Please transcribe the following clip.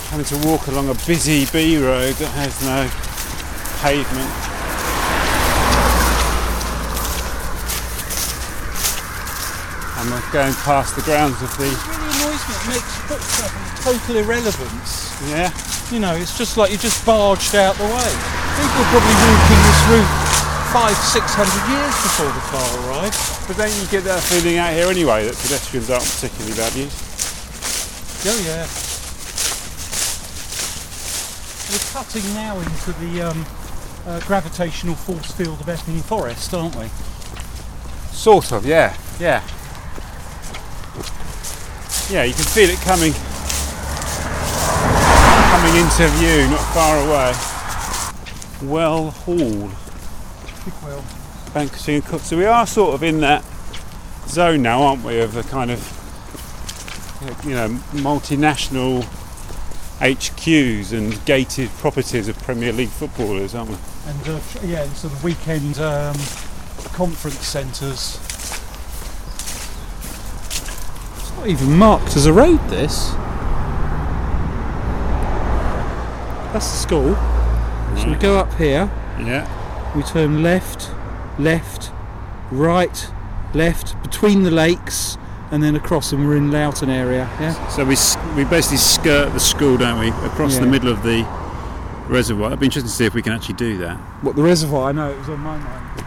having to walk along a busy B road that has no pavement. And we're going past the grounds of the... It really annoys me. It makes foot travel total irrelevance. Yeah. You know, it's just like you just barged out the way. People were probably walking this route 500-600 years before the car arrived. But then you get that feeling out here anyway that pedestrians aren't particularly valued. Oh yeah. We're cutting now into the gravitational force field of Epping Forest, aren't we? Sort of, yeah. Yeah, you can feel it coming into view, not far away. Well Hall. Well, Bankersing and Cook. So we are sort of in that zone now, aren't we, of the kind of, you know, multinational HQs and gated properties of Premier League footballers, aren't we? and and sort of weekend conference centres. It's not even marked as a road, this. That's the school. So we go up here, Yeah. we turn left, right, left, between the lakes, and then across, and we're in Loughton area, yeah? So we basically skirt the school, don't we, across Yeah. the middle of the reservoir. It'd be interesting to see if we can actually do that. What, the reservoir? I know, it was on my mind.